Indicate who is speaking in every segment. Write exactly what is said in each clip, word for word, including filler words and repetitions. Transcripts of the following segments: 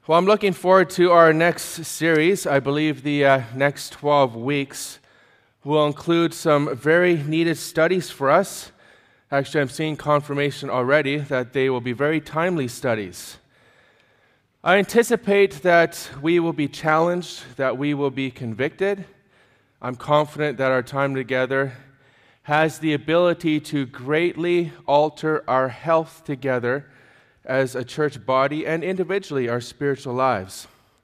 Speaker 1: Well, I'm looking forward to our next series. I believe the uh, next twelve weeks will include some very needed studies for us. Actually, I'm seeing confirmation already that they will be very timely studies. I anticipate that we will be challenged, that we will be convicted. I'm confident that our time together has the ability to greatly alter our health together as a church body and individually our spiritual lives.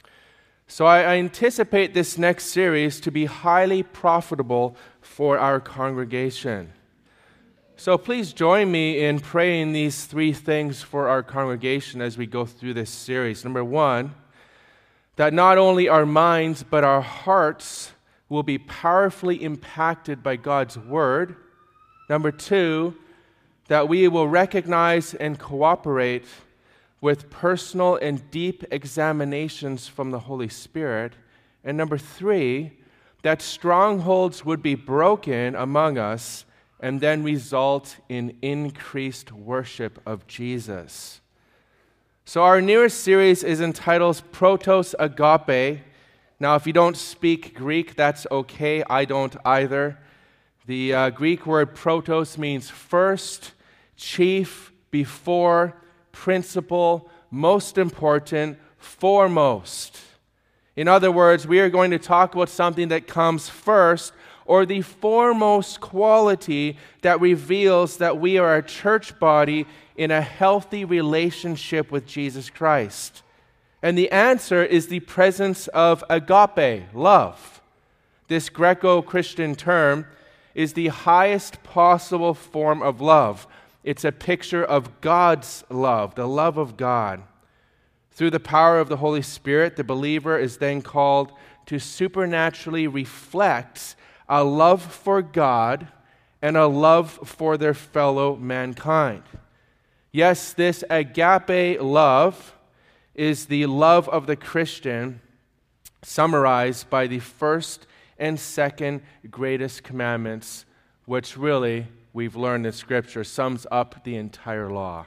Speaker 1: So I, I anticipate this next series to be highly profitable for our congregation. So please join me in praying these three things for our congregation as we go through this series. Number one, that not only our minds but our hearts will be powerfully impacted by God's Word. Number two, that we will recognize and cooperate with personal and deep examinations from the Holy Spirit. And number three, that strongholds would be broken among us and then result in increased worship of Jesus. So our newest series is entitled Protos Agape. Now, if you don't speak Greek, that's okay. I don't either. The uh, Greek word protos means first, chief, before, principal, most important, foremost. In other words, we are going to talk about something that comes first, or the foremost quality that reveals that we are a church body in a healthy relationship with Jesus Christ. And the answer is the presence of agape, love. This Greco-Christian term is the highest possible form of love. It's a picture of God's love, the love of God. Through the power of the Holy Spirit, the believer is then called to supernaturally reflect a love for God and a love for their fellow mankind. Yes, this agape love is the love of the Christian summarized by the first and second greatest commandments, which really we've learned in Scripture sums up the entire law.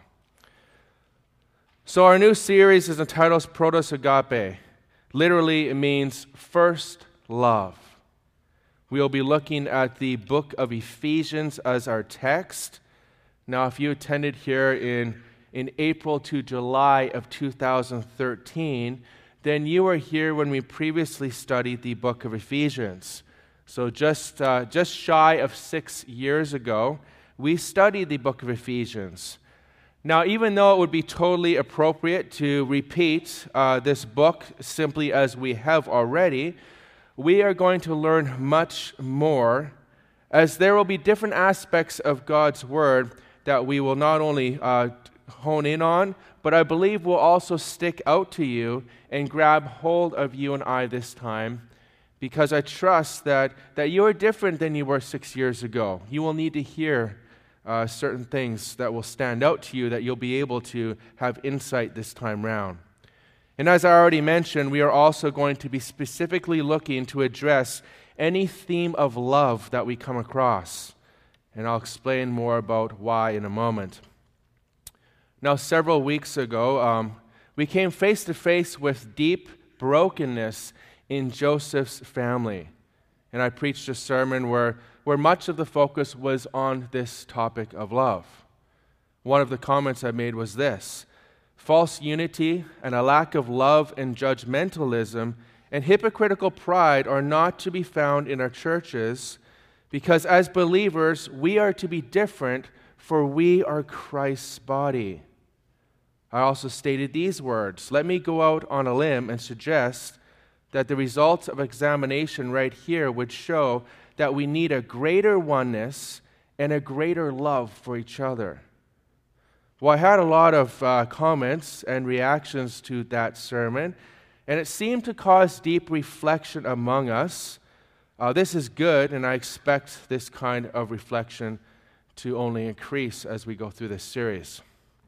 Speaker 1: So our new series is entitled Protos Agape. Literally, it means first love. We'll be looking at the book of Ephesians as our text. Now, if you attended here in, in April to July of two thousand thirteen, then you were here when we previously studied the book of Ephesians. So just, uh, just shy of six years ago, we studied the book of Ephesians. Now, even though it would be totally appropriate to repeat uh, this book simply as we have already, we are going to learn much more, as there will be different aspects of God's Word that we will not only uh, hone in on, but I believe will also stick out to you and grab hold of you and I this time, because I trust that, that you are different than you were six years ago. You will need to hear uh, certain things that will stand out to you that you'll be able to have insight this time round. And as I already mentioned, we are also going to be specifically looking to address any theme of love that we come across. And I'll explain more about why in a moment. Now, several weeks ago, um, we came face to face with deep brokenness in Joseph's family. And I preached a sermon where, where much of the focus was on this topic of love. One of the comments I made was this: false unity and a lack of love and judgmentalism and hypocritical pride are not to be found in our churches, because as believers, we are to be different, for we are Christ's body. I also stated these words: let me go out on a limb and suggest that the results of examination right here would show that we need a greater oneness and a greater love for each other. Well, I had a lot of uh, comments and reactions to that sermon, and it seemed to cause deep reflection among us. Uh, this is good, and I expect this kind of reflection to only increase as we go through this series.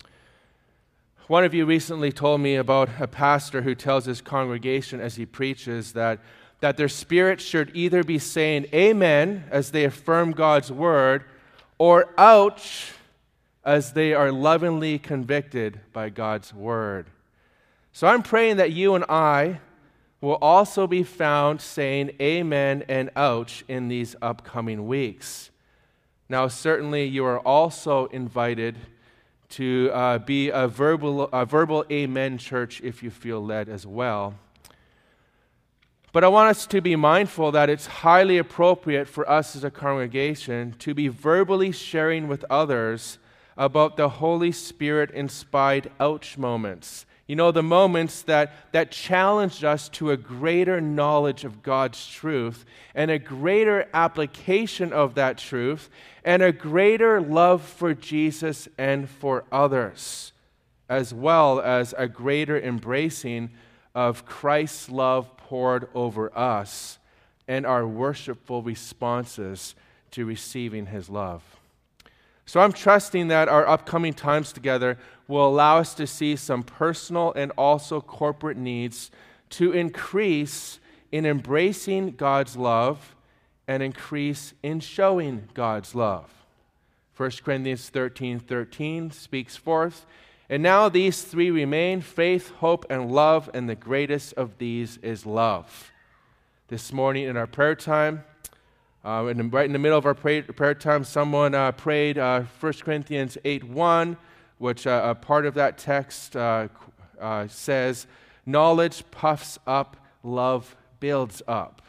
Speaker 1: One of you recently told me about a pastor who tells his congregation as he preaches that, that their spirit should either be saying amen as they affirm God's word, or ouch as they are lovingly convicted by God's word. So I'm praying that you and I will also be found saying amen and ouch in these upcoming weeks. Now, certainly you are also invited to uh, be a verbal, a verbal amen church if you feel led as well. But I want us to be mindful that it's highly appropriate for us as a congregation to be verbally sharing with others about the Holy Spirit-inspired ouch moments. You know, the moments that, that challenged us to a greater knowledge of God's truth and a greater application of that truth and a greater love for Jesus and for others, as well as a greater embracing of Christ's love poured over us and our worshipful responses to receiving His love. So I'm trusting that our upcoming times together will allow us to see some personal and also corporate needs to increase in embracing God's love and increase in showing God's love. First Corinthians thirteen thirteen speaks forth, and now these three remain, faith, hope, and love, and the greatest of these is love. This morning in our prayer time, uh, in the, right in the middle of our pray, prayer time, someone uh, prayed uh, First Corinthians eight one, which uh, a part of that text uh, uh, says, knowledge puffs up, love builds up.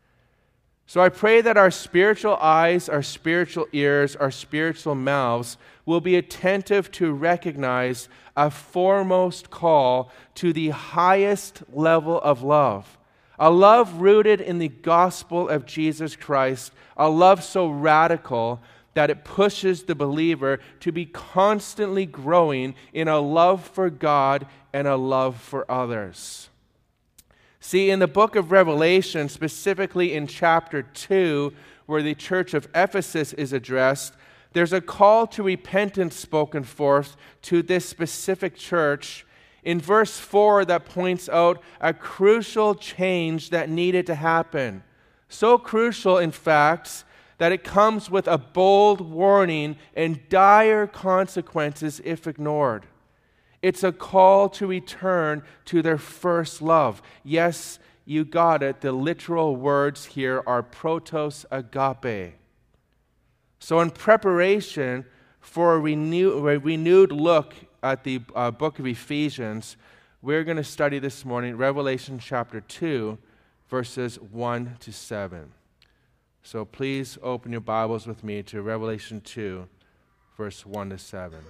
Speaker 1: So I pray that our spiritual eyes, our spiritual ears, our spiritual mouths will be attentive to recognize a foremost call to the highest level of love. A love rooted in the gospel of Jesus Christ, a love so radical that it pushes the believer to be constantly growing in a love for God and a love for others. See, in the book of Revelation, specifically in chapter two, where the church of Ephesus is addressed, there's a call to repentance spoken forth to this specific church in verse four that points out a crucial change that needed to happen. So crucial, in fact, that it comes with a bold warning and dire consequences if ignored. It's a call to return to their first love. Yes, you got it. The literal words here are protos agape. So in preparation for a, renew, a renewed look at the uh, book of Ephesians, we're going to study this morning Revelation chapter two, verses one to seven. So please open your Bibles with me to Revelation two, verse one to seven.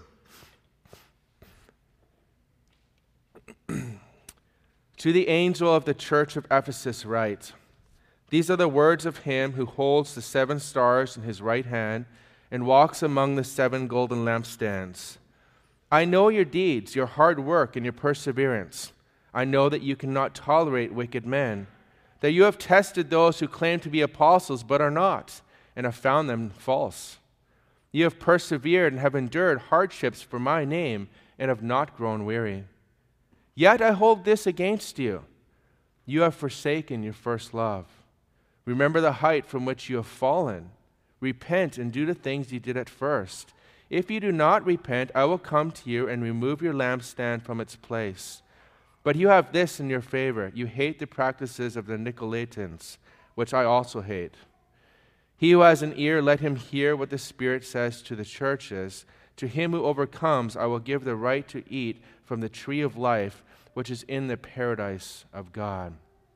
Speaker 1: To the angel of the church of Ephesus write, these are the words of him who holds the seven stars in his right hand and walks among the seven golden lampstands. I know your deeds, your hard work, and your perseverance. I know that you cannot tolerate wicked men, that you have tested those who claim to be apostles but are not, and have found them false. You have persevered and have endured hardships for my name and have not grown weary. Yet I hold this against you. You have forsaken your first love. Remember the height from which you have fallen. Repent and do the things you did at first. If you do not repent, I will come to you and remove your lampstand from its place. But you have this in your favor. You hate the practices of the Nicolaitans, which I also hate. He who has an ear, let him hear what the Spirit says to the churches. To him who overcomes, I will give the right to eat from the tree of life, which is in the paradise of God.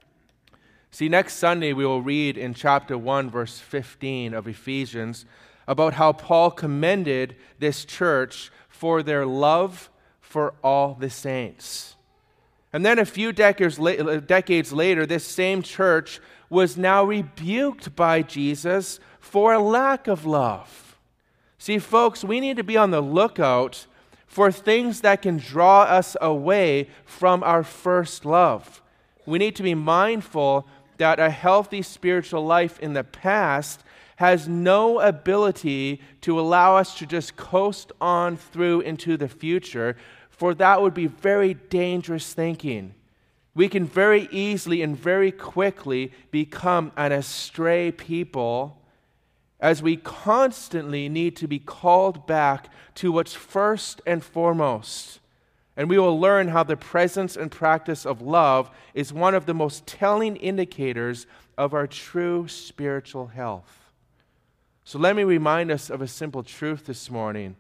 Speaker 1: See, next Sunday we will read in chapter one, verse fifteen of Ephesians about how Paul commended this church for their love for all the saints. And then a few decades, la- decades later, this same church was now rebuked by Jesus for a lack of love. See, folks, we need to be on the lookout for things that can draw us away from our first love. We need to be mindful that a healthy spiritual life in the past has no ability to allow us to just coast on through into the future, for that would be very dangerous thinking. We can very easily and very quickly become an astray people, as we constantly need to be called back to what's first and foremost, And we will learn how the presence and practice of love is one of the most telling indicators of our true spiritual health. So let me remind us of a simple truth this morning.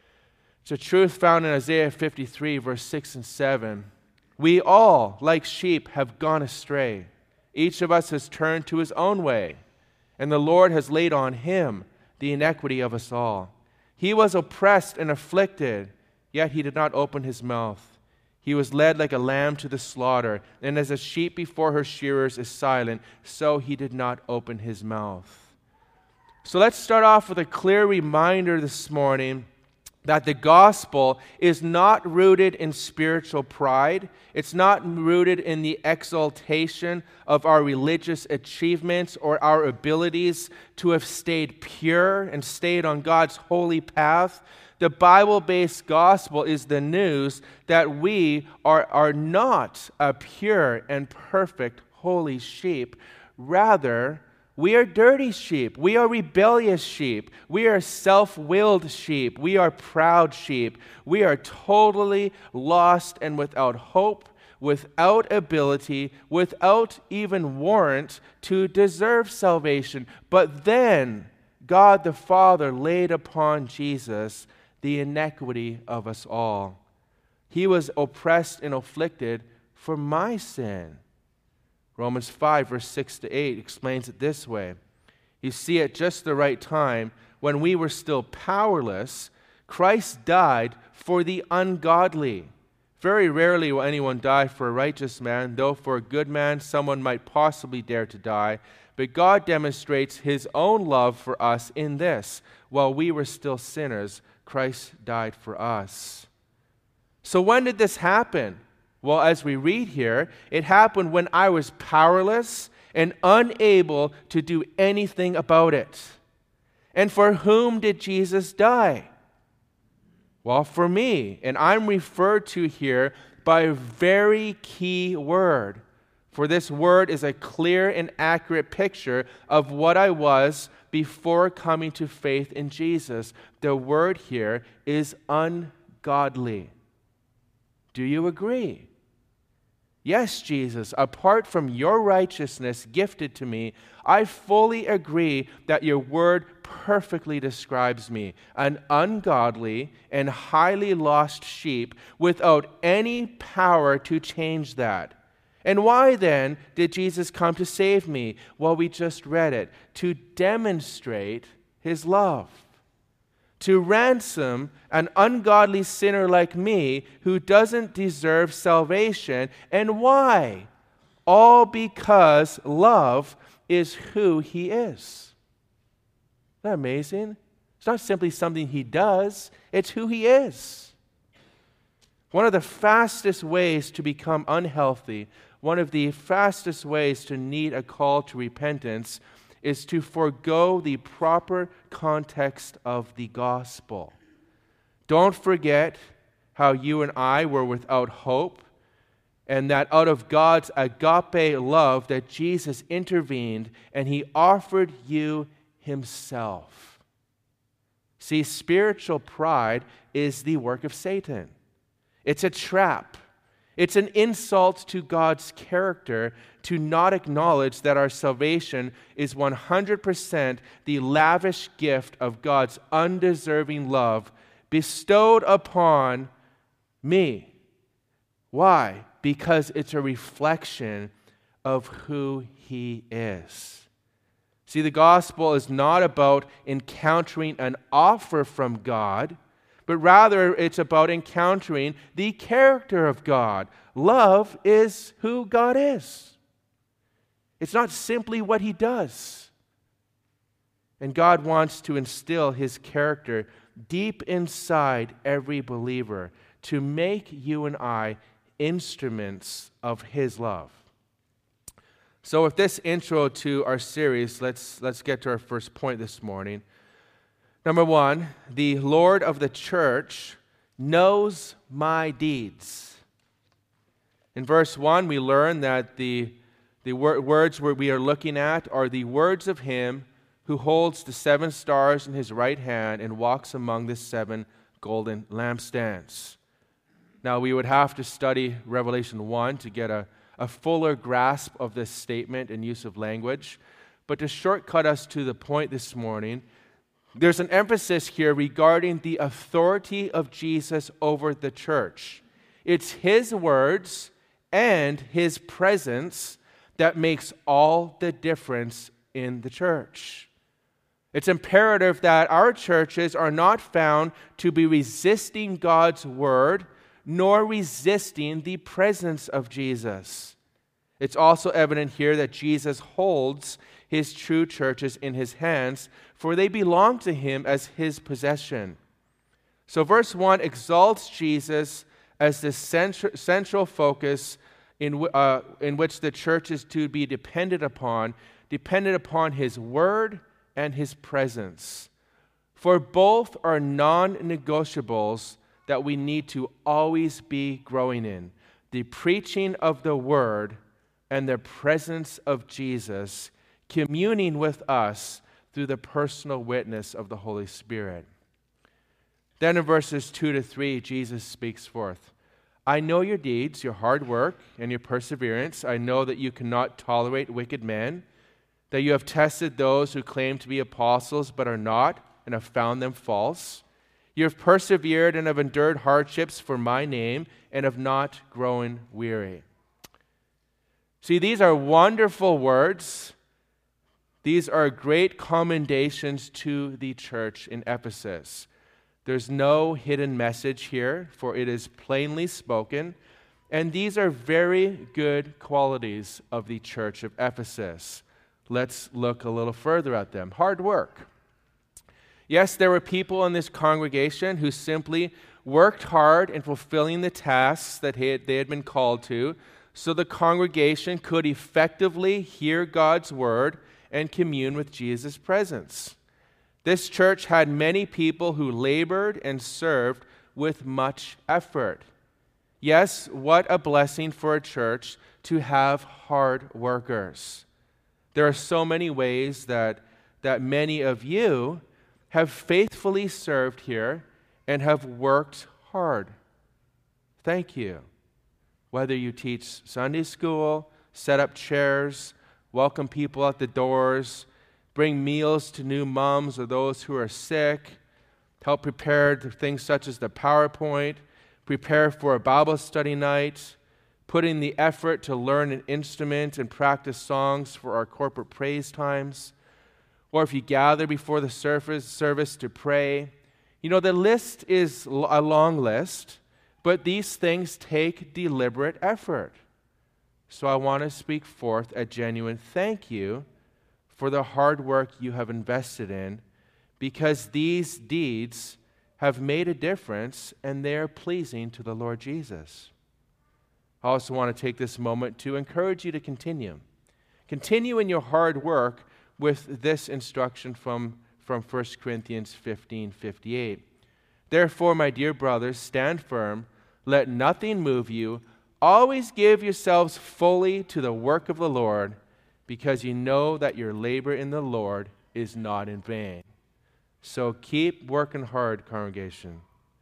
Speaker 1: It's a truth found in Isaiah fifty-three, verse six and seven. We all, like sheep, have gone astray. Each of us has turned to his own way, and the Lord has laid on him the iniquity of us all. He was oppressed and afflicted, yet he did not open his mouth. He was led like a lamb to the slaughter, and as a sheep before her shearers is silent, so he did not open his mouth. So let's start off with a clear reminder this morning that the gospel is not rooted in spiritual pride. It's not rooted in the exaltation of our religious achievements or our abilities to have stayed pure and stayed on God's holy path. The Bible-based gospel is the news that we are, are not a pure and perfect holy sheep. Rather, we are dirty sheep. We are rebellious sheep. We are self-willed sheep. We are proud sheep. We are totally lost and without hope, without ability, without even warrant to deserve salvation. But then God the Father laid upon Jesus the iniquity of us all. He was oppressed and afflicted for my sin. Romans five, verse six to eight explains it this way. You see, at just the right time, when we were still powerless, Christ died for the ungodly. Very rarely will anyone die for a righteous man, though for a good man someone might possibly dare to die. But God demonstrates his own love for us in this: while we were still sinners, Christ died for us. So when did this happen? Well, as we read here, it happened when I was powerless and unable to do anything about it. And for whom did Jesus die? Well, for me. And I'm referred to here by a very key word. For this word is a clear and accurate picture of what I was before coming to faith in Jesus. The word here is ungodly. Do you agree? Yes, Jesus, apart from your righteousness gifted to me, I fully agree that your word perfectly describes me, an ungodly and highly lost sheep without any power to change that. And why then did Jesus come to save me? Well, we just read it. To demonstrate his love. To ransom an ungodly sinner like me who doesn't deserve salvation. And why? All because love is who he is. Isn't that amazing? It's not simply something he does, it's who he is. One of the fastest ways to become unhealthy, one of the fastest ways to need a call to repentance is to forego the proper context of the gospel. Don't forget how you and I were without hope, and that out of God's agape love that Jesus intervened and he offered you himself. See, spiritual pride is the work of Satan. It's a trap. It's an insult to God's character to not acknowledge that our salvation is one hundred percent the lavish gift of God's undeserving love bestowed upon me. Why? Because it's a reflection of who he is. See, the gospel is not about encountering an offer from God, but rather it's about encountering the character of God. Love is who God is. It's not simply what he does. And God wants to instill his character deep inside every believer to make you and I instruments of his love. So with this intro to our series, let's, let's get to our first point this morning. Number one, the Lord of the church knows my deeds. In verse one, we learn that the, the wor- words we are looking at are the words of him who holds the seven stars in his right hand and walks among the seven golden lampstands. Now, we would have to study Revelation one to get a, a fuller grasp of this statement and use of language. But to shortcut us to the point this morning, there's an emphasis here regarding the authority of Jesus over the church. It's his words and his presence that makes all the difference in the church. It's imperative that our churches are not found to be resisting God's word, nor resisting the presence of Jesus. It's also evident here that Jesus holds his true churches in his hands, for they belong to him as his possession. So verse one exalts Jesus as the central, central focus in, uh, in which the church is to be dependent upon, dependent upon his word and his presence. For both are non-negotiables that we need to always be growing in: the preaching of the word and the presence of Jesus communing with us through the personal witness of the Holy Spirit. Then in verses two to three, Jesus speaks forth. I know your deeds, your hard work, and your perseverance. I know that you cannot tolerate wicked men, that you have tested those who claim to be apostles but are not, and have found them false. You have persevered and have endured hardships for my name, and have not grown weary. See, these are wonderful words. These are great commendations to the church in Ephesus. There's no hidden message here, for it is plainly spoken. And these are very good qualities of the church of Ephesus. Let's look a little further at them. Hard work. Yes, there were people in this congregation who simply worked hard in fulfilling the tasks that they had been called to, so the congregation could effectively hear God's word and commune with Jesus' presence. This church had many people who labored and served with much effort. Yes, what a blessing for a church to have hard workers. There are so many ways that, that many of you have faithfully served here and have worked hard. Thank you. Whether you teach Sunday school, set up chairs, welcome people at the doors, bring meals to new moms or those who are sick, help prepare things such as the PowerPoint, prepare for a Bible study night, put in the effort to learn an instrument and practice songs for our corporate praise times, or if you gather before the service, service to pray. You know, the list is a long list, but these things take deliberate effort. So I want to speak forth a genuine thank you for the hard work you have invested in, because these deeds have made a difference and they are pleasing to the Lord Jesus. I also want to take this moment to encourage you to continue. Continue in your hard work with this instruction from, from First Corinthians fifteen fifty-eight. Therefore, my dear brothers, stand firm, let nothing move you, always give yourselves fully to the work of the Lord, because you know that your labor in the Lord is not in vain. So keep working hard, congregation.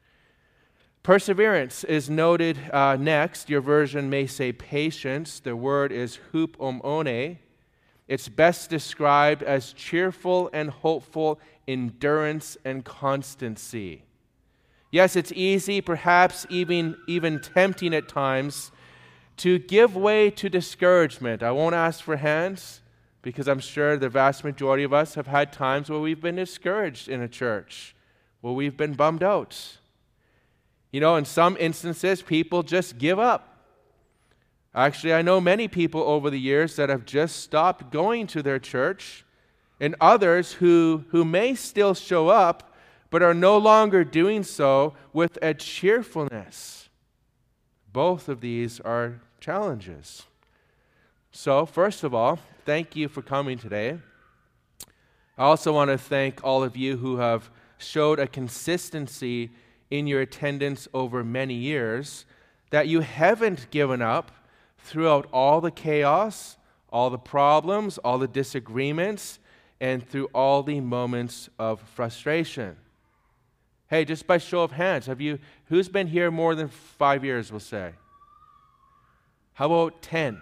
Speaker 1: Perseverance is noted uh, next. Your version may say patience. The word is hupomone. It's best described as cheerful and hopeful endurance and constancy. Yes, it's easy, perhaps even, even tempting at times, to give way to discouragement. I won't ask for hands, because I'm sure the vast majority of us have had times where we've been discouraged in a church, where we've been bummed out. You know, in some instances, people just give up. Actually, I know many people over the years that have just stopped going to their church, and others who, who may still show up, but are no longer doing so with a cheerfulness. Both of these are challenges. So, first of all, thank you for coming today. I also want to thank all of you who have showed a consistency in your attendance over many years, that you haven't given up throughout all the chaos, all the problems, all the disagreements, and through all the moments of frustration. Hey, just by show of hands, have you, who's been here more than five years, we'll say? How about ten?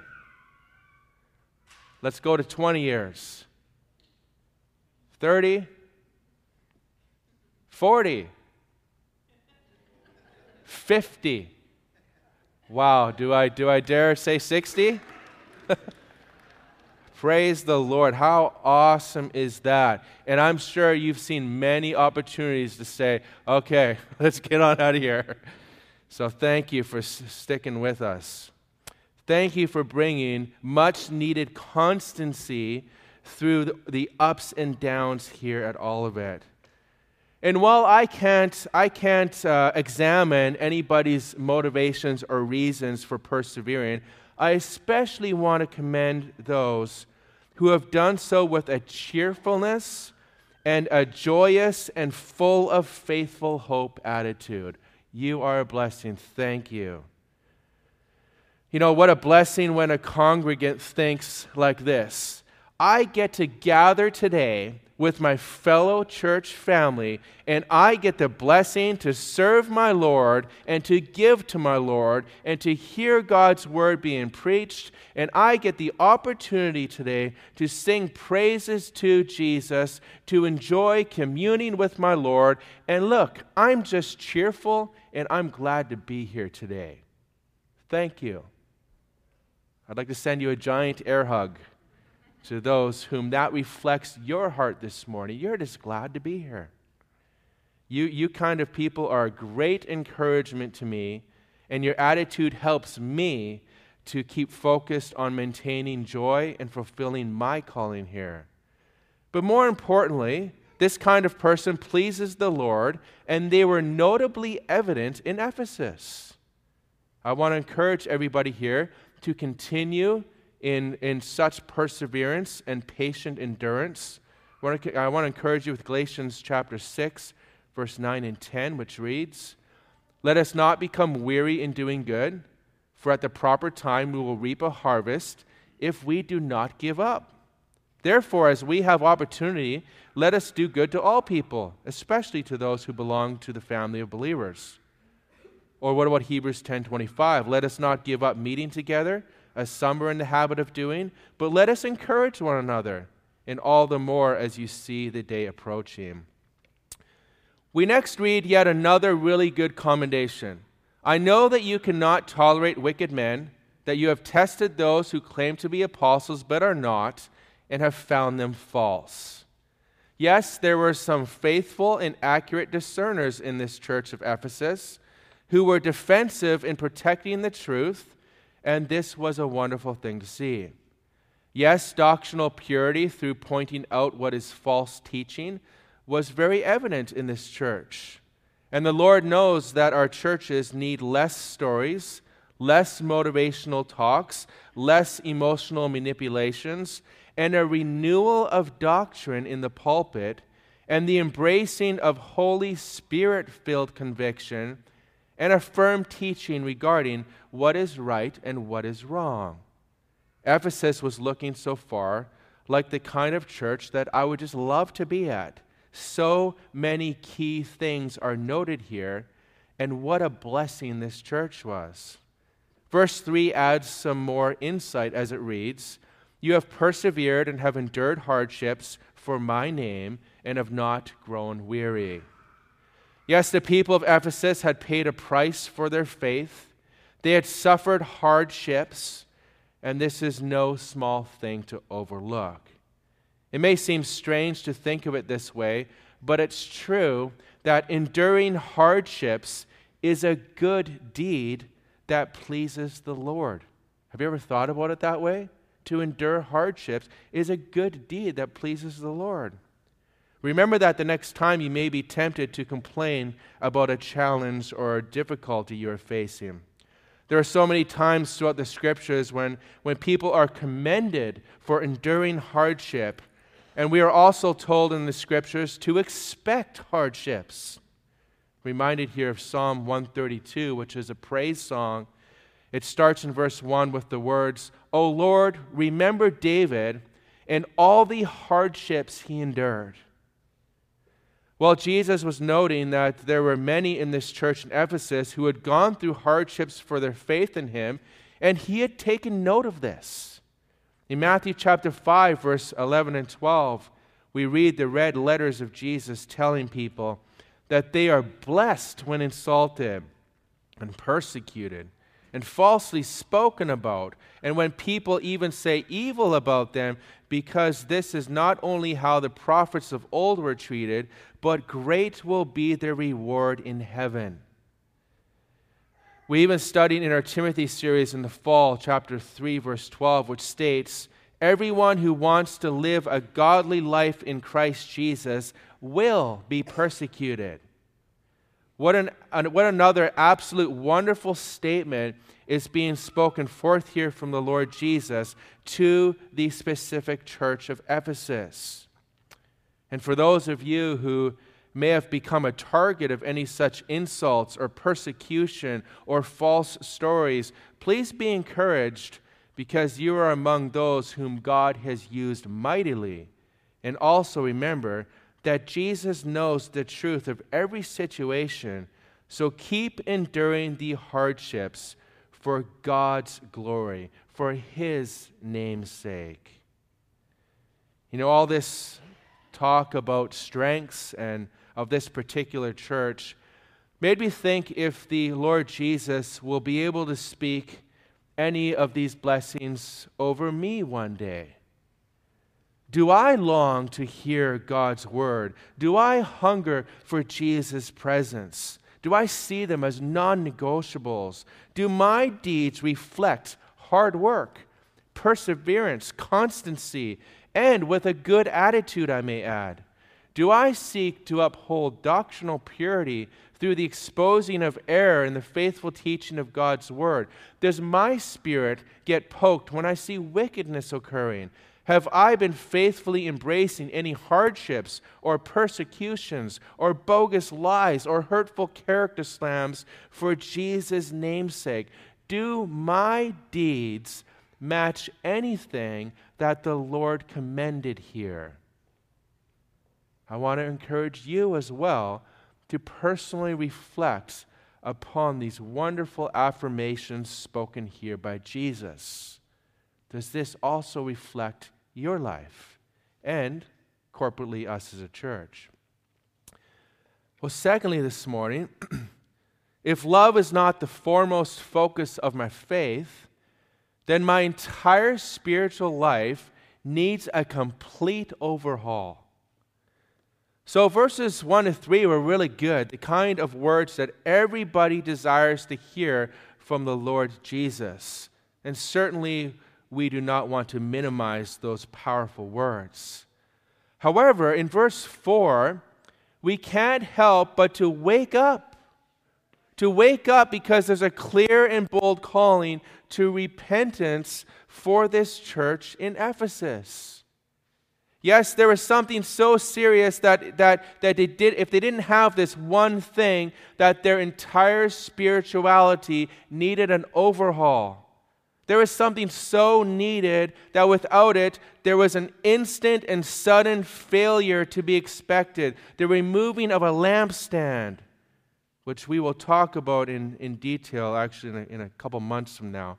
Speaker 1: Let's go to twenty years. thirty? forty? fifty? Wow, do I do I dare say sixty? Praise the Lord. How awesome is that? And I'm sure you've seen many opportunities to say, okay, let's get on out of here. So thank you for s- sticking with us. Thank you for bringing much needed constancy through the, the ups and downs here at Olivet. And while I can't, I can't uh, examine anybody's motivations or reasons for persevering, I especially want to commend those who have done so with a cheerfulness and a joyous and full of faithful hope attitude. You are a blessing. Thank you. You know, what a blessing when a congregant thinks like this. I get to gather today with my fellow church family, and I get the blessing to serve my Lord and to give to my Lord and to hear God's word being preached, and I get the opportunity today to sing praises to Jesus, to enjoy communing with my Lord, and look, I'm just cheerful and I'm glad to be here today. Thank you. I'd like to send you a giant air hug. To those whom that reflects your heart this morning, you're just glad to be here. You, you kind of people are a great encouragement to me, and your attitude helps me to keep focused on maintaining joy and fulfilling my calling here. But more importantly, this kind of person pleases the Lord, and they were notably evident in Ephesus. I want to encourage everybody here to continue In, in such perseverance and patient endurance. I want, to, I want to encourage you with Galatians chapter six, verse nine and ten, which reads, "Let us not become weary in doing good, for at the proper time we will reap a harvest if we do not give up. Therefore, as we have opportunity, let us do good to all people, especially to those who belong to the family of believers." Or what about Hebrews ten twenty-five? "Let us not give up meeting together, as some are in the habit of doing, but let us encourage one another, and all the more as you see the day approaching." We next read yet another really good commendation. "I know that you cannot tolerate wicked men, that you have tested those who claim to be apostles but are not, and have found them false." Yes, there were some faithful and accurate discerners in this church of Ephesus who were defensive in protecting the truth, and this was a wonderful thing to see. Yes, doctrinal purity through pointing out what is false teaching was very evident in this church. And the Lord knows that our churches need less stories, less motivational talks, less emotional manipulations, and a renewal of doctrine in the pulpit, and the embracing of Holy Spirit-filled conviction, and a firm teaching regarding what is right and what is wrong. Ephesus was looking so far like the kind of church that I would just love to be at. So many key things are noted here, and what a blessing this church was. Verse three adds some more insight as it reads, "You have persevered and have endured hardships for my name and have not grown weary." Yes, the people of Ephesus had paid a price for their faith. They had suffered hardships, and this is no small thing to overlook. It may seem strange to think of it this way, but it's true that enduring hardships is a good deed that pleases the Lord. Have you ever thought about it that way? To endure hardships is a good deed that pleases the Lord. Remember that the next time you may be tempted to complain about a challenge or a difficulty you are facing. There are so many times throughout the scriptures when, when people are commended for enduring hardship, and we are also told in the scriptures to expect hardships. Reminded here of Psalm one thirty-two, which is a praise song. It starts in verse one with the words, "O Lord, remember David and all the hardships he endured." Well, Jesus was noting that there were many in this church in Ephesus who had gone through hardships for their faith in him, and he had taken note of this. In Matthew chapter five, verse eleven and twelve, we read the red letters of Jesus telling people that they are blessed when insulted and persecuted and falsely spoken about, and when people even say evil about them, because this is not only how the prophets of old were treated, but great will be their reward in heaven. We even studied in our Timothy series in the fall, chapter three, verse twelve, which states, everyone who wants to live a godly life in Christ Jesus will be persecuted. What, an, what another absolute wonderful statement is being spoken forth here from the Lord Jesus to the specific church of Ephesus. And for those of you who may have become a target of any such insults or persecution or false stories, please be encouraged, because you are among those whom God has used mightily. And also remember that Jesus knows the truth of every situation, so keep enduring the hardships for God's glory, for his name's sake. You know, all this talk about strengths and of this particular church made me think if the Lord Jesus will be able to speak any of these blessings over me one day. Do I long to hear God's word? Do I hunger for Jesus' presence? Do I see them as non-negotiables? Do my deeds reflect hard work, perseverance, constancy, and with a good attitude, I may add? Do I seek to uphold doctrinal purity through the exposing of error in the faithful teaching of God's word? Does my spirit get poked when I see wickedness occurring? Have I been faithfully embracing any hardships or persecutions or bogus lies or hurtful character slams for Jesus' name's sake? Do my deeds match anything that the Lord commended here? I want to encourage you as well to personally reflect upon these wonderful affirmations spoken here by Jesus. Does this also reflect your life and corporately us as a church? Well, secondly, this morning, if love is not the foremost focus of my faith, then my entire spiritual life needs a complete overhaul. So verses one to three were really good, the kind of words that everybody desires to hear from the Lord Jesus. And certainly we do not want to minimize those powerful words. However, in verse four, we can't help but to wake up. To wake up because there's a clear and bold calling to repentance for this church in Ephesus. Yes, there was something so serious that, that, that they did, if they didn't have this one thing, that their entire spirituality needed an overhaul. There was something so needed that without it, there was an instant and sudden failure to be expected. The removing of a lampstand, which we will talk about in, in detail actually in a, in a couple months from now.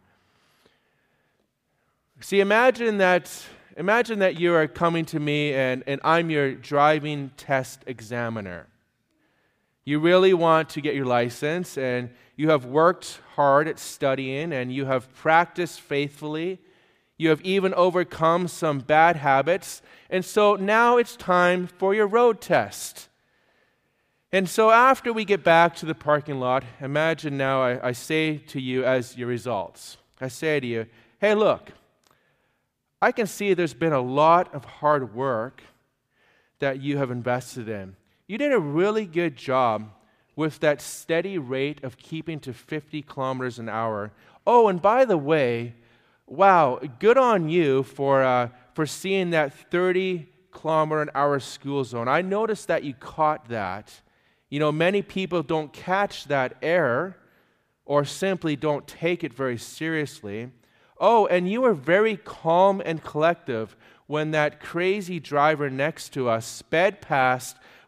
Speaker 1: See, imagine that imagine that you are coming to me and, and I'm your driving test examiner. You really want to get your license, and you have worked hard at studying, and you have practiced faithfully. You have even overcome some bad habits, and so now it's time for your road test. And so after we get back to the parking lot, imagine now I, I say to you as your results, I say to you, hey, look, I can see there's been a lot of hard work that you have invested in. You did a really good job with that steady rate of keeping to fifty kilometers an hour. Oh, and by the way, wow, good on you for uh, for seeing that thirty kilometer an hour school zone. I noticed that you caught that. You know, many people don't catch that error or simply don't take it very seriously. Oh, and you were very calm and collective when that crazy driver next to us sped past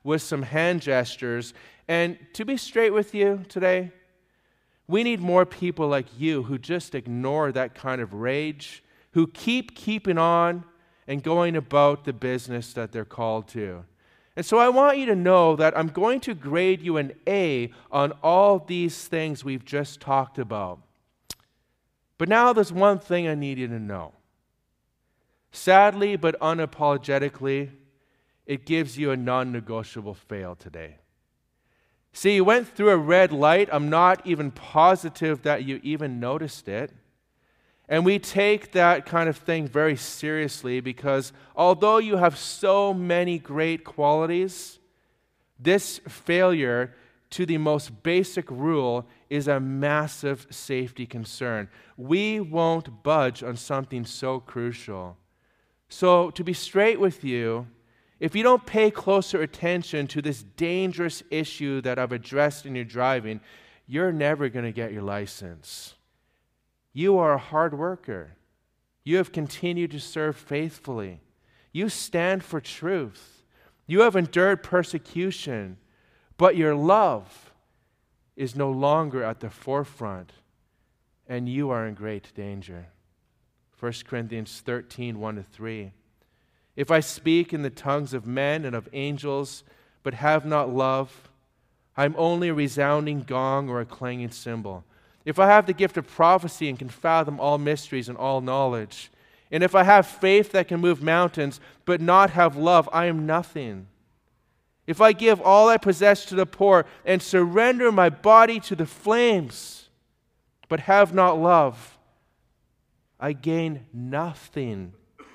Speaker 1: with some hand gestures. And to be straight with you today, we need more people like you who just ignore that kind of rage, who keep keeping on and going about the business that they're called to. And so I want you to know that I'm going to grade you an A on all these things we've just talked about. But now there's one thing I need you to know. Sadly, but unapologetically, it gives you a non-negotiable fail today. See, you went through a red light. I'm not even positive that you even noticed it. And we take that kind of thing very seriously because although you have so many great qualities, this failure to the most basic rule is a massive safety concern. We won't budge on something so crucial. So, to be straight with you, if you don't pay closer attention to this dangerous issue that I've addressed in your driving, you're never going to get your license. You are a hard worker. You have continued to serve faithfully. You stand for truth. You have endured persecution, but your love is no longer at the forefront, and you are in great danger. First Corinthians thirteen, one to three. If I speak in the tongues of men and of angels, but have not love, I'm only a resounding gong or a clanging cymbal. If I have the gift of prophecy and can fathom all mysteries and all knowledge, and if I have faith that can move mountains, but not have love, I am nothing. If I give all I possess to the poor and surrender my body to the flames, but have not love, I gain nothing.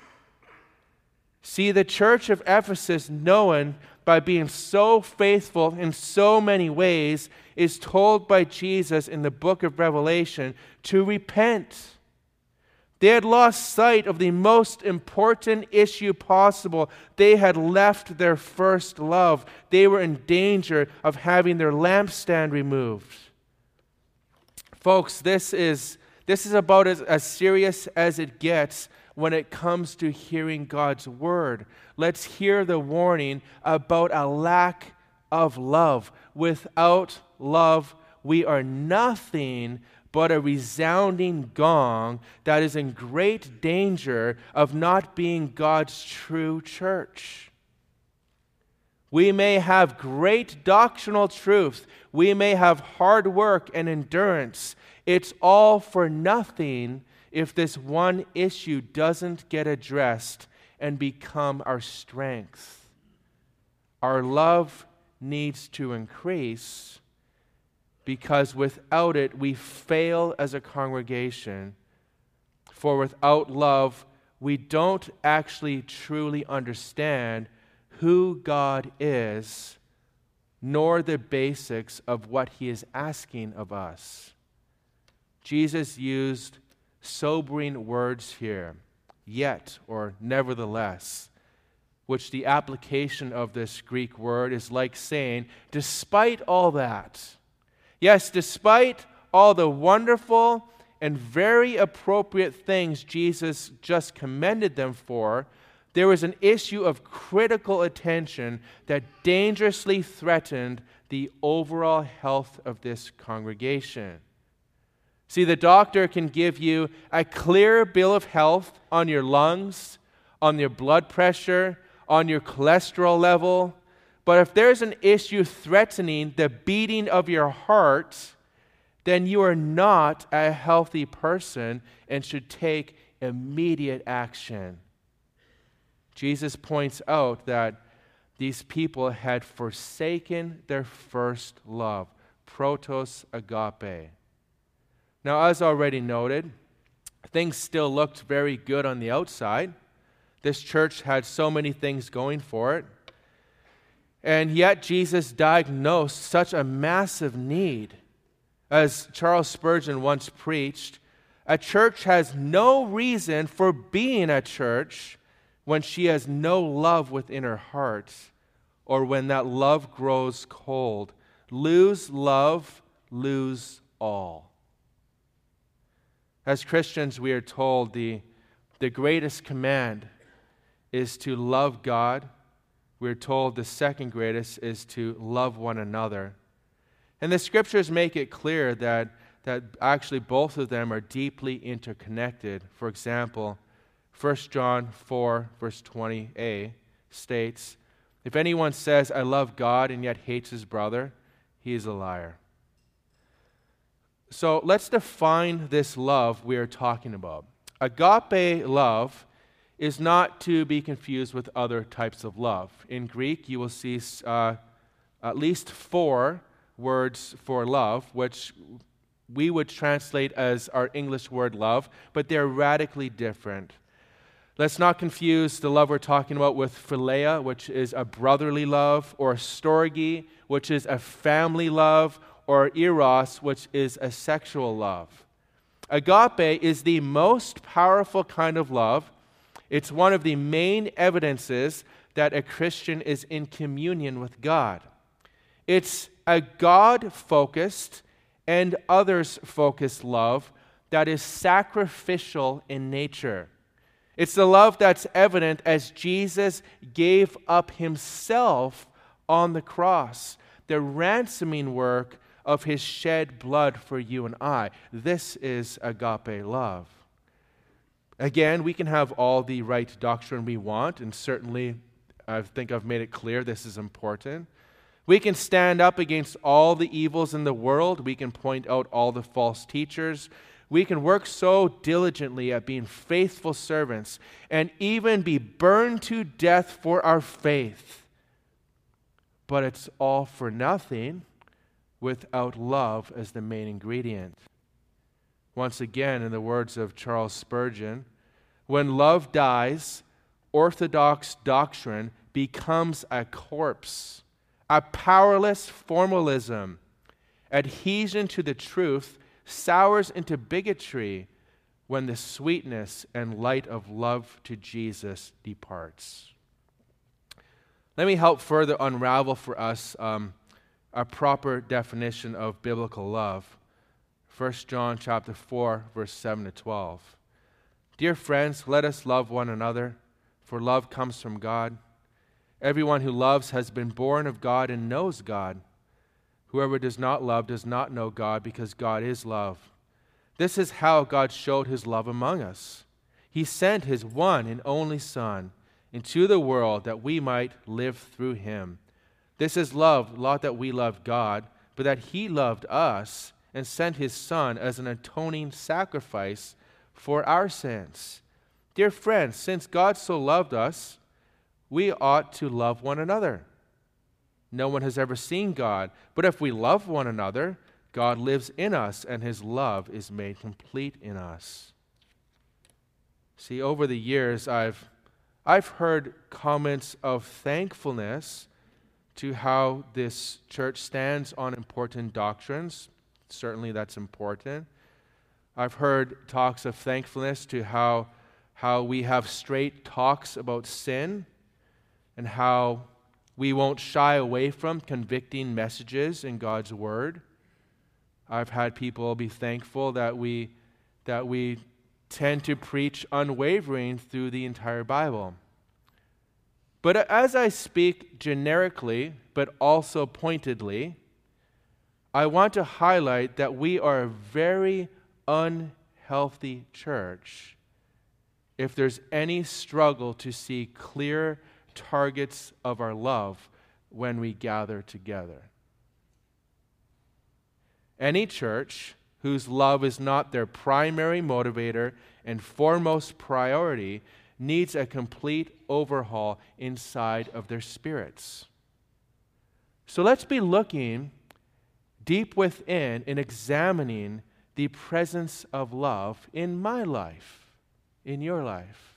Speaker 1: See, the church of Ephesus, known by being so faithful in so many ways, is told by Jesus in the book of Revelation to repent. They had lost sight of the most important issue possible. They had left their first love. They were in danger of having their lampstand removed. Folks, this is, this is about as, as serious as it gets when it comes to hearing God's word. Let's hear the warning about a lack of love. Without love, we are nothing but a resounding gong that is in great danger of not being God's true church. We may have great doctrinal truth. We may have hard work and endurance. It's all for nothing if this one issue doesn't get addressed and become our strength. Our love needs to increase because without it, we fail as a congregation. For without love, we don't actually truly understand who God is, nor the basics of what He is asking of us. Jesus used sobering words here, yet or nevertheless, which the application of this Greek word is like saying, despite all that, yes, despite all the wonderful and very appropriate things Jesus just commended them for, there was an issue of critical attention that dangerously threatened the overall health of this congregation. See, the doctor can give you a clear bill of health on your lungs, on your blood pressure, on your cholesterol level, but if there's an issue threatening the beating of your heart, then you are not a healthy person and should take immediate action. Jesus points out that these people had forsaken their first love, protos agape. Now, as already noted, things still looked very good on the outside. This church had so many things going for it. And yet Jesus diagnosed such a massive need. As Charles Spurgeon once preached, a church has no reason for being a church when she has no love within her heart, or when that love grows cold. Lose love, lose all. As Christians, we are told the, the greatest command is to love God we're told the second greatest is to love one another. And the scriptures make it clear that, that actually both of them are deeply interconnected. For example, First John four, verse twenty a states, "If anyone says, 'I love God,' and yet hates his brother, he is a liar." So let's define this love we are talking about. Agape love is not to be confused with other types of love. In Greek, you will see uh, at least four words for love, which we would translate as our English word love, but they're radically different. Let's not confuse the love we're talking about with philia, which is a brotherly love, or storge, which is a family love, or eros, which is a sexual love. Agape is the most powerful kind of love. It's one of the main evidences that a Christian is in communion with God. It's a God-focused and others-focused love that is sacrificial in nature. It's the love that's evident as Jesus gave up himself on the cross, the ransoming work of his shed blood for you and I. This is agape love. Again, we can have all the right doctrine we want, and certainly I think I've made it clear this is important. We can stand up against all the evils in the world. We can point out all the false teachers. We can work so diligently at being faithful servants and even be burned to death for our faith. But it's all for nothing without love as the main ingredient. Once again, in the words of Charles Spurgeon, when love dies, orthodox doctrine becomes a corpse, a powerless formalism. Adhesion to the truth sours into bigotry when the sweetness and light of love to Jesus departs. Let me help further unravel for us um, a proper definition of biblical love. First John chapter four, verse seven to twelve. "Dear friends, let us love one another, for love comes from God. Everyone who loves has been born of God and knows God. Whoever does not love does not know God, because God is love. This is how God showed his love among us. He sent his one and only Son into the world that we might live through him. This is love, not that we loved God, but that he loved us and sent his Son as an atoning sacrifice for our sins. Dear friends, since God so loved us, we ought to love one another. No one has ever seen God, but if we love one another, God lives in us, and his love is made complete in us." See, over the years, I've I've heard comments of thankfulness to how this church stands on important doctrines. Certainly that's important. I've heard talks of thankfulness to how, how we have straight talks about sin and how we won't shy away from convicting messages in God's Word. I've had people be thankful that we, that we tend to preach unwavering through the entire Bible. But as I speak generically, but also pointedly, I want to highlight that we are a very unhealthy church if there's any struggle to see clear targets of our love when we gather together. Any church whose love is not their primary motivator and foremost priority needs a complete overhaul inside of their spirits. So let's be looking deep within and examining the presence of love in my life, in your life.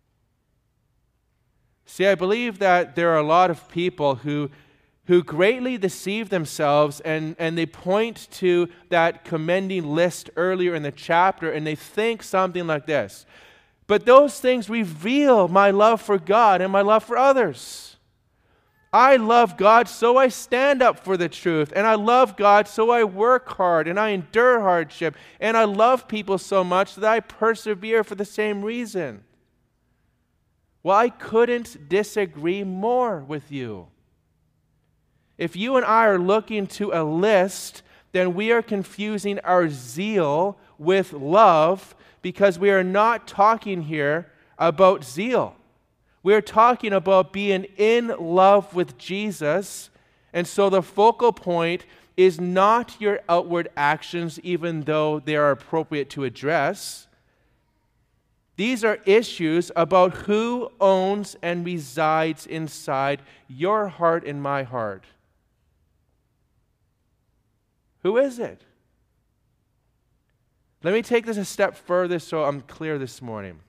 Speaker 1: See, I believe that there are a lot of people who who greatly deceive themselves, and, and they point to that commending list earlier in the chapter, and they think something like this: but those things reveal my love for God and my love for others. I love God, so I stand up for the truth, and I love God, so I work hard, and I endure hardship, and I love people so much that I persevere for the same reason. Well, I couldn't disagree more with you. If you and I are looking to a list, then we are confusing our zeal with love, because we are not talking here about zeal. We are talking about being in love with Jesus, and so the focal point is not your outward actions, even though they are appropriate to address. These are issues about who owns and resides inside your heart and my heart. Who is it? Let me take this a step further so I'm clear this morning.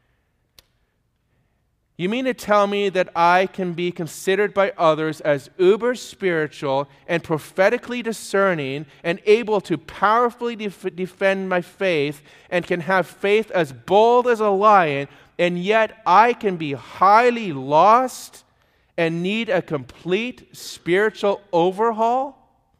Speaker 1: You mean to tell me that I can be considered by others as uber spiritual and prophetically discerning and able to powerfully def- defend my faith and can have faith as bold as a lion, and yet I can be highly lost and need a complete spiritual overhaul?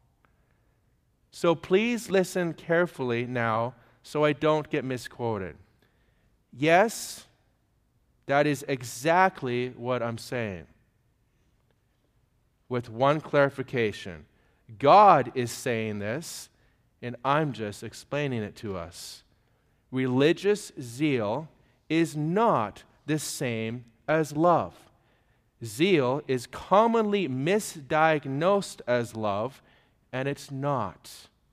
Speaker 1: So please listen carefully now so I don't get misquoted. Yes, that is exactly what I'm saying. With one clarification, God is saying this, and I'm just explaining it to us. Religious zeal is not the same as love. Zeal is commonly misdiagnosed as love, and it's not.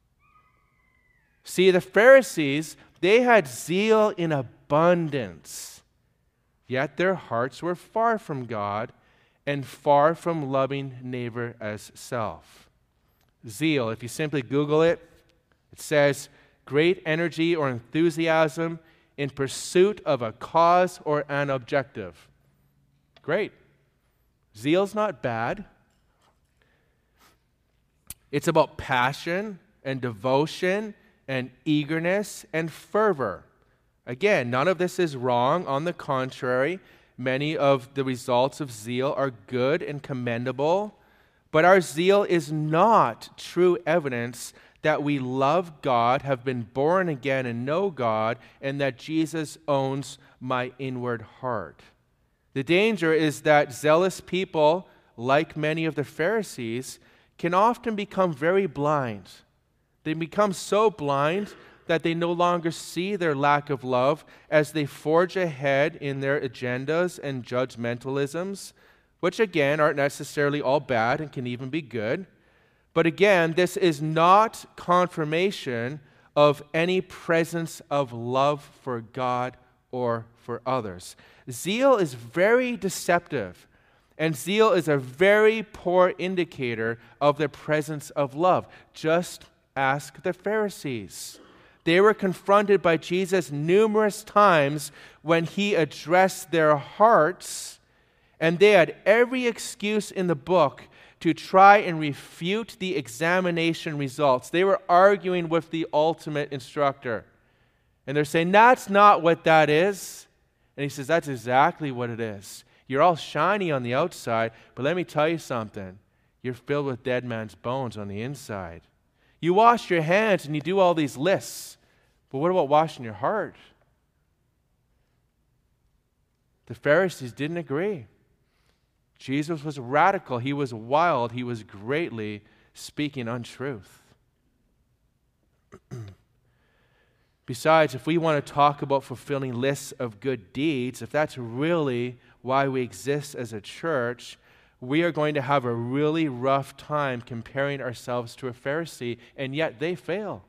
Speaker 1: See, the Pharisees, they had zeal in abundance, yet their hearts were far from God and far from loving neighbor as self. Zeal, if you simply Google it, it says great energy or enthusiasm in pursuit of a cause or an objective. Great. Zeal's not bad. It's about passion and devotion and eagerness and fervor. Again, none of this is wrong. On the contrary, many of the results of zeal are good and commendable. But our zeal is not true evidence that we love God, have been born again and know God, and that Jesus owns my inward heart. The danger is that zealous people, like many of the Pharisees, can often become very blind. They become so blind that they no longer see their lack of love as they forge ahead in their agendas and judgmentalisms, which again aren't necessarily all bad and can even be good. But again, this is not confirmation of any presence of love for God or for others. Zeal is very deceptive. And zeal is a very poor indicator of the presence of love. Just ask the Pharisees. They were confronted by Jesus numerous times when he addressed their hearts, and they had every excuse in the book to try and refute the examination results. They were arguing with the ultimate instructor. And they're saying, that's not what that is. And he says, that's exactly what it is. You're all shiny on the outside, but let me tell you something. You're filled with dead man's bones on the inside. You wash your hands and you do all these lists, but what about washing your heart? The Pharisees didn't agree. Jesus was radical. He was wild. He was greatly speaking untruth. Besides, if we want to talk about fulfilling lists of good deeds, if that's really why we exist as a church, we are going to have a really rough time comparing ourselves to a Pharisee, and yet they fail.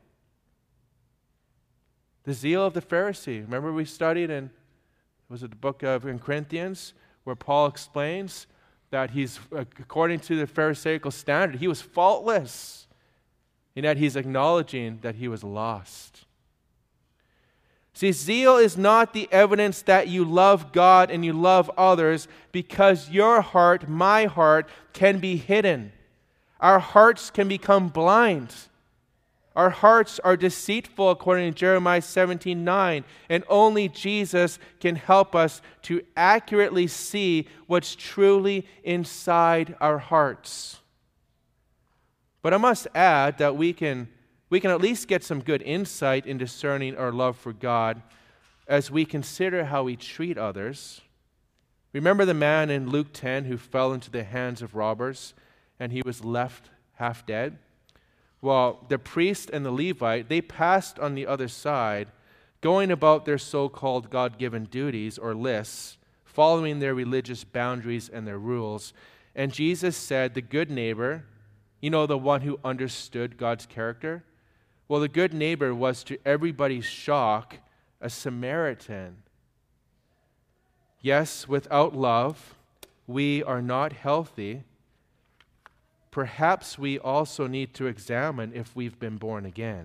Speaker 1: The zeal of the Pharisee. Remember we studied in, was it the book of in Corinthians, where Paul explains that he's, according to the Pharisaical standard, he was faultless, and yet he's acknowledging that he was lost. See, zeal is not the evidence that you love God and you love others, because your heart, my heart, can be hidden. Our hearts can become blind. Our hearts are deceitful, according to Jeremiah seventeen nine, and only Jesus can help us to accurately see what's truly inside our hearts. But I must add that we can We can at least get some good insight in discerning our love for God as we consider how we treat others. Remember the man in Luke ten who fell into the hands of robbers and he was left half dead? Well, the priest and the Levite, they passed on the other side, going about their so-called God-given duties or lists, following their religious boundaries and their rules. And Jesus said, the good neighbor, you know, the one who understood God's character? Well, the good neighbor was, to everybody's shock, a Samaritan. Yes, without love, we are not healthy. Perhaps we also need to examine if we've been born again.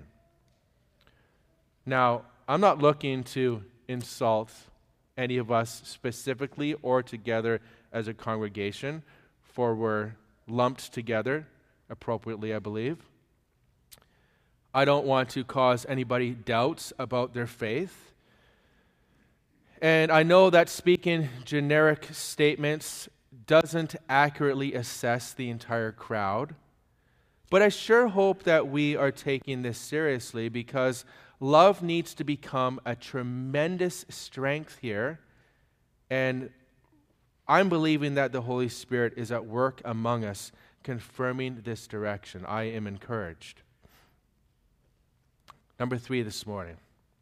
Speaker 1: Now, I'm not looking to insult any of us specifically or together as a congregation, for we're lumped together appropriately, I believe. I don't want to cause anybody doubts about their faith. And I know that speaking generic statements doesn't accurately assess the entire crowd, but I sure hope that we are taking this seriously, because love needs to become a tremendous strength here, and I'm believing that the Holy Spirit is at work among us, confirming this direction. I am encouraged. Number three this morning.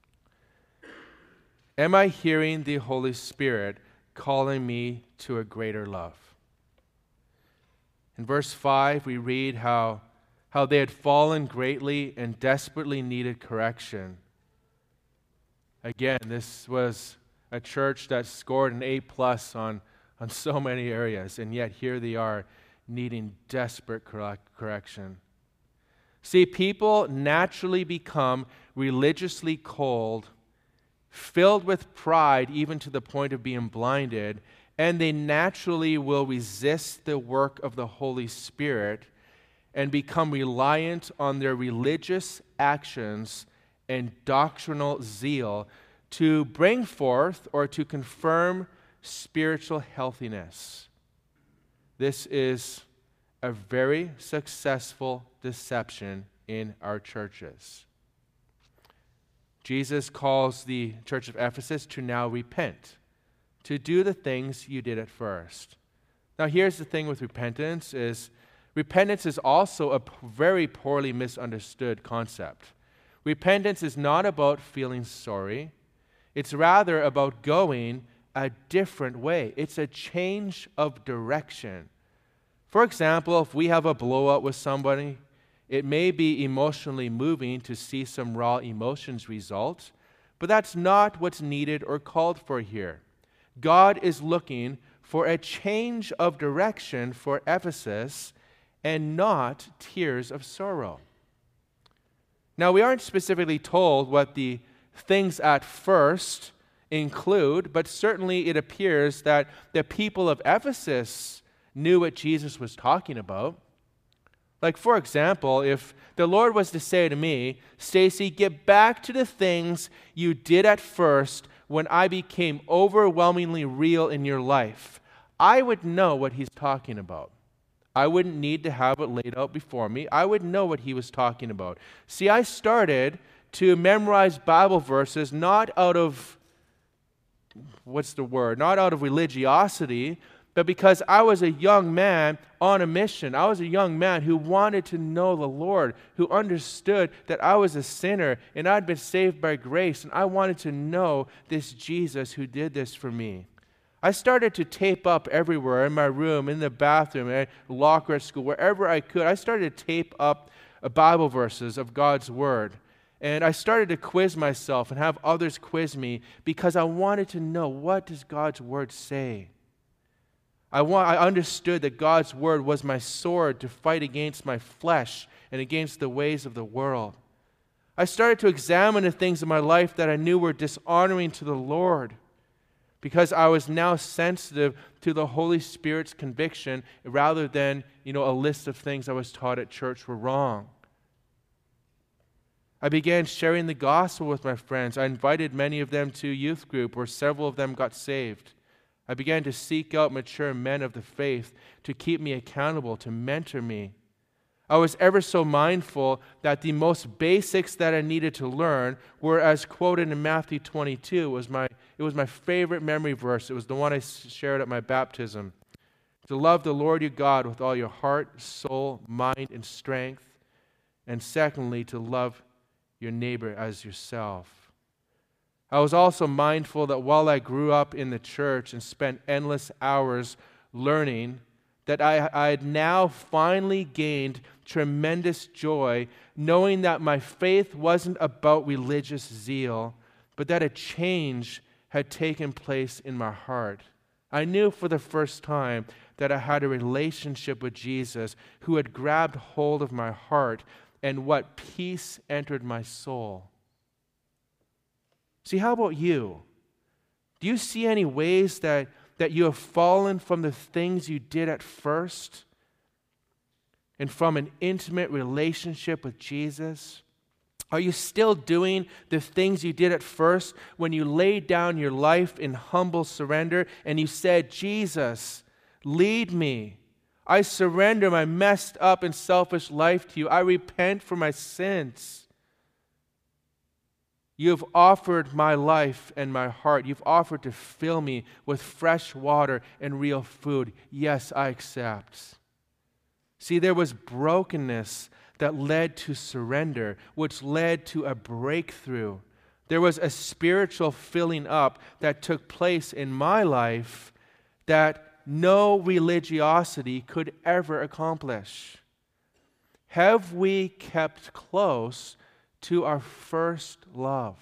Speaker 1: Am I hearing the Holy Spirit calling me to a greater love? In verse five, we read how, how they had fallen greatly and desperately needed correction. Again, this was a church that scored an A plus on, on so many areas, and yet here they are needing desperate correct, correction. See, people naturally become religiously cold, filled with pride even to the point of being blinded, and they naturally will resist the work of the Holy Spirit and become reliant on their religious actions and doctrinal zeal to bring forth or to confirm spiritual healthiness. This is a very successful deception in our churches. Jesus calls the church of Ephesus to now repent, to do the things you did at first. Now, here's the thing with repentance is repentance is also a p- very poorly misunderstood concept. Repentance is not about feeling sorry. It's rather about going a different way. It's a change of direction. For example, if we have a blowout with somebody, it may be emotionally moving to see some raw emotions result, but that's not what's needed or called for here. God is looking for a change of direction for Ephesus and not tears of sorrow. Now, we aren't specifically told what the things at first include, but certainly it appears that the people of Ephesus knew what Jesus was talking about. Like, for example, if the Lord was to say to me, Stacy, get back to the things you did at first when I became overwhelmingly real in your life, I would know what he's talking about. I wouldn't need to have it laid out before me. I would know what he was talking about. See, I started to memorize Bible verses not out of, what's the word, not out of religiosity, but because I was a young man on a mission. I was a young man who wanted to know the Lord, who understood that I was a sinner and I'd been saved by grace, and I wanted to know this Jesus who did this for me. I started to tape up everywhere, in my room, in the bathroom, in a locker at school, wherever I could. I started to tape up Bible verses of God's Word. And I started to quiz myself and have others quiz me because I wanted to know, what does God's Word say? I, want, I understood that God's Word was my sword to fight against my flesh and against the ways of the world. I started to examine the things in my life that I knew were dishonoring to the Lord because I was now sensitive to the Holy Spirit's conviction rather than, you know, a list of things I was taught at church were wrong. I began sharing the gospel with my friends. I invited many of them to youth group where several of them got saved. I began to seek out mature men of the faith to keep me accountable, to mentor me. I was ever so mindful that the most basics that I needed to learn were as quoted in Matthew twenty-two. It was my, it was my favorite memory verse. It was the one I shared at my baptism. To love the Lord your God with all your heart, soul, mind, and strength. And secondly, to love your neighbor as yourself. I was also mindful that while I grew up in the church and spent endless hours learning, that I, I had now finally gained tremendous joy knowing that my faith wasn't about religious zeal, but that a change had taken place in my heart. I knew for the first time that I had a relationship with Jesus who had grabbed hold of my heart, and what peace entered my soul. See, how about you? Do you see any ways that, that you have fallen from the things you did at first and from an intimate relationship with Jesus? Are you still doing the things you did at first when you laid down your life in humble surrender and you said, Jesus, lead me. I surrender my messed up and selfish life to you. I repent for my sins. You have offered my life and my heart. You've offered to fill me with fresh water and real food. Yes, I accept. See, there was brokenness that led to surrender, which led to a breakthrough. There was a spiritual filling up that took place in my life that no religiosity could ever accomplish. Have we kept close to our first love?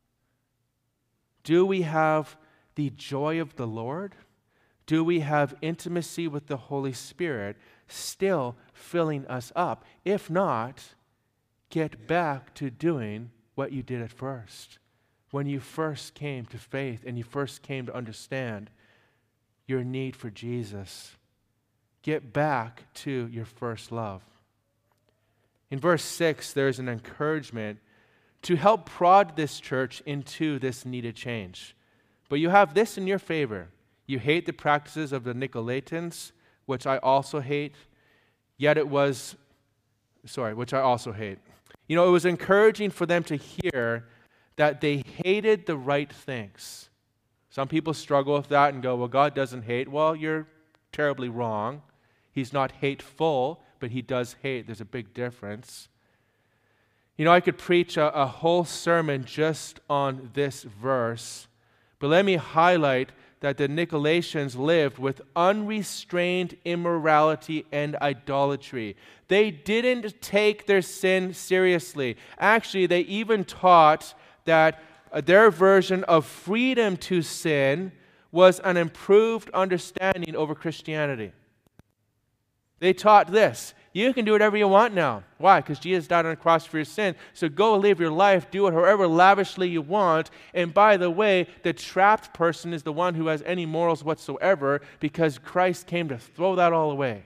Speaker 1: Do we have the joy of the Lord? Do we have intimacy with the Holy Spirit still filling us up? If not, get back to doing what you did at first. When you first came to faith and you first came to understand your need for Jesus. Get back to your first love. In verse six, there's an encouragement to help prod this church into this needed change. But you have this in your favor. You hate the practices of the Nicolaitans, which I also hate, yet it was, sorry, which I also hate. You know, it was encouraging for them to hear that they hated the right things. Some people struggle with that and go, well, God doesn't hate. Well, you're terribly wrong. He's not hateful, but he does hate. There's a big difference. You know, I could preach a, a whole sermon just on this verse, but let me highlight that the Nicolaitans lived with unrestrained immorality and idolatry. They didn't take their sin seriously. Actually, they even taught that their version of freedom to sin was an improved understanding over Christianity. They taught this: you can do whatever you want now. Why? Because Jesus died on the cross for your sin. So go live your life, do it however lavishly you want. And by the way, the trapped person is the one who has any morals whatsoever, because Christ came to throw that all away.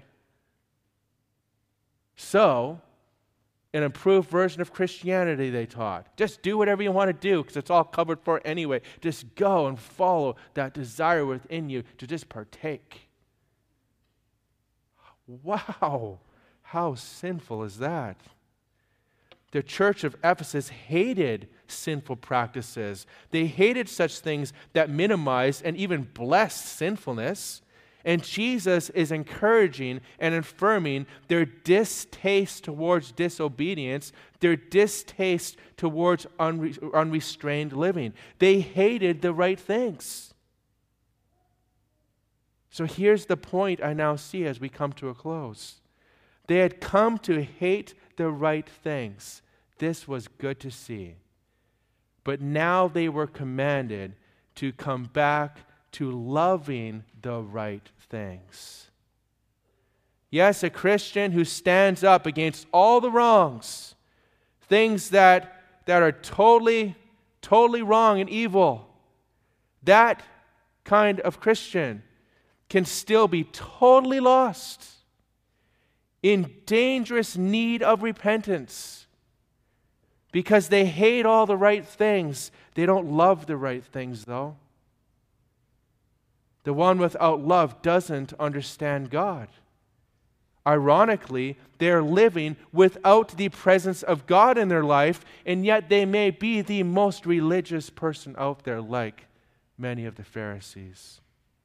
Speaker 1: So, an improved version of Christianity, they taught. Just do whatever you want to do, because it's all covered for anyway. Just go and follow that desire within you to just partake. Wow, how sinful is that? The church of Ephesus hated sinful practices. They hated such things that minimized and even blessed sinfulness. And Jesus is encouraging and affirming their distaste towards disobedience, their distaste towards unre- unrestrained living. They hated the right things. So here's the point I now see as we come to a close. They had come to hate the right things. This was good to see. But now they were commanded to come back to loving the right things. Yes, a Christian who stands up against all the wrongs, things that, that are totally, totally wrong and evil, that kind of Christian can still be totally lost, in dangerous need of repentance, because they hate all the right things. They don't love the right things, though. The one without love doesn't understand God. Ironically, they are living without the presence of God in their life, and yet they may be the most religious person out there, like many of the Pharisees.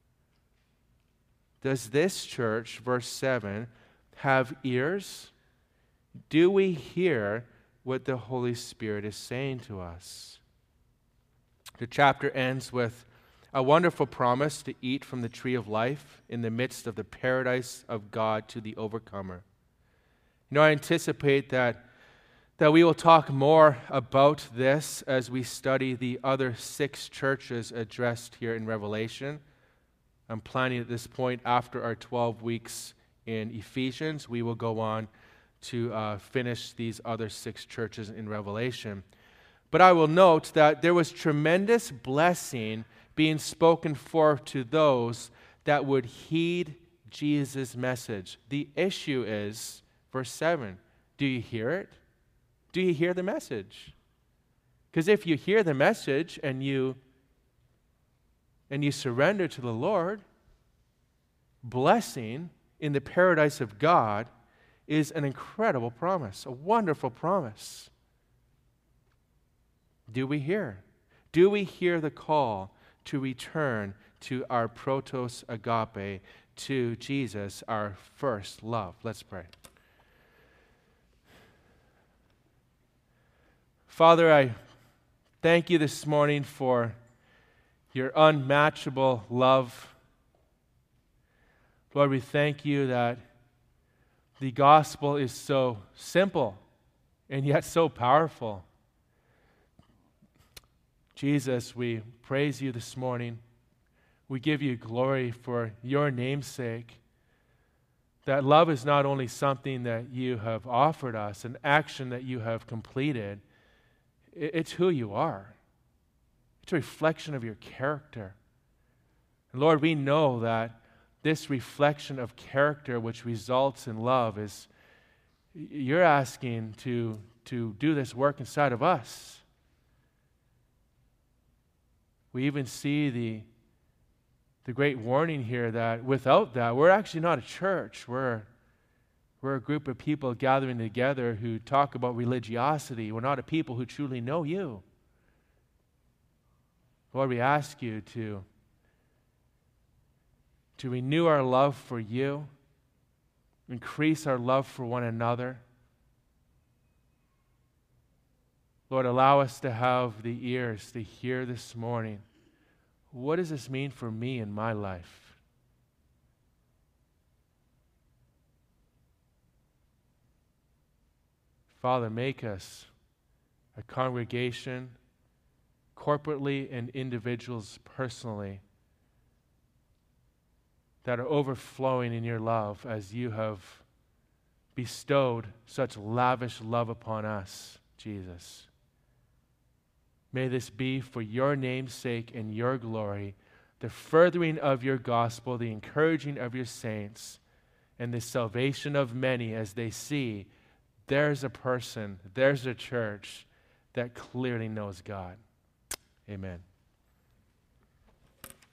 Speaker 1: Does this church, verse seven, have ears? Do we hear what the Holy Spirit is saying to us? The chapter ends with a wonderful promise to eat from the tree of life in the midst of the paradise of God to the overcomer. You know, I anticipate that, that we will talk more about this as we study the other six churches addressed here in Revelation. I'm planning at this point, after our twelve weeks in Ephesians, we will go on to uh, finish these other six churches in Revelation. But I will note that there was tremendous blessing being spoken forth to those that would heed Jesus' message. The issue is, verse seven, do you hear it? Do you hear the message? Because if you hear the message and you and you surrender to the Lord, blessing in the paradise of God is an incredible promise, a wonderful promise. Do we hear? Do we hear the call to return to our protos agape, to Jesus, our first love? Let's pray. Father, I thank you this morning for your unmatchable love. Lord, we thank you that the gospel is so simple and yet so powerful. Jesus, we praise you this morning. We give you glory for your name's sake. That love is not only something that you have offered us, an action that you have completed, it's who you are. It's a reflection of your character. And Lord, we know that this reflection of character which results in love is, you're asking to, to do this work inside of us. We even see the, the great warning here that without that, we're actually not a church. We're, we're a group of people gathering together who talk about religiosity. We're not a people who truly know you. Lord, we ask you to, to renew our love for you, increase our love for one another. Lord, allow us to have the ears to hear this morning. What does this mean for me in my life? Father, make us a congregation, corporately and individuals personally, that are overflowing in your love as you have bestowed such lavish love upon us, Jesus. May this be for your name's sake and your glory, the furthering of your gospel, the encouraging of your saints, and the salvation of many as they see there's a person, there's a church that clearly knows God. Amen.